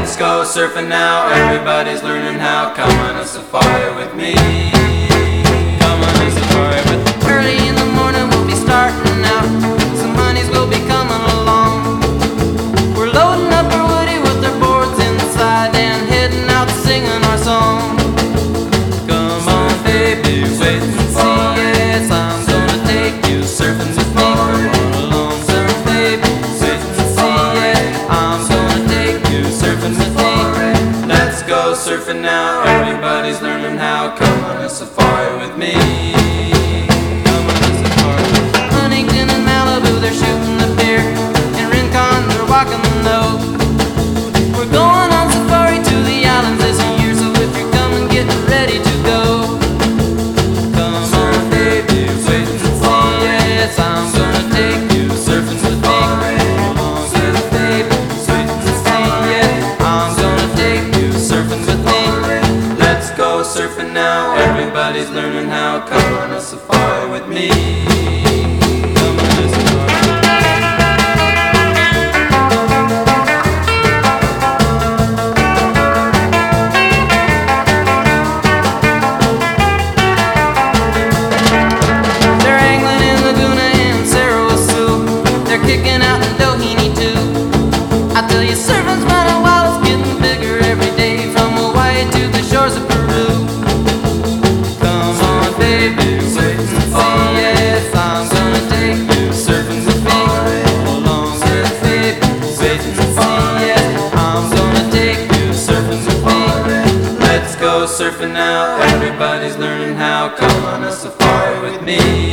Let's go surfing now, everybody's learning how. Come on a safari with me. Come on a safari with me. Early in the morning we'll be starting out. Some honeys will be coming along. We're loading up our woody with our boards inside and heading out singing our song. Come on baby, wait and see. Yes, I'm gonna take you surfing with me. Come on along, surf baby, wait and see. Yeah, I'm gonna take you surfing with me. Let's go surfing now, everybody's learning how. Come on a safari with me. Come on a safari with me. Huntington and Malibu, they're shooting the pier. In Rincon, they're walking the nose. We're going on safari to the islands this year, so if you're coming, get ready to go. Come on, baby, wait and see. Yes, I'm gonna take you surfing with me. Come on, surf, baby, wait and see. Yeah, I'm gonna take you surfing with me. Let's go surfing now, everybody's learning how. Come on a safari with me. Come on a safari. They're angling in Laguna and Sarasoo. They're kicking out in Doheny too. I tell you, surfing's running wild, it's getting bigger every day, from Hawaii to the shores of Peru. Come on, baby, wait and see. Yes, I'm gonna take you surfing with me. Hold on, surf, baby, wait and see. Yes, I'm gonna take you surfing with me. Let's go surfing now, everybody's learning how. Come on a safari with me.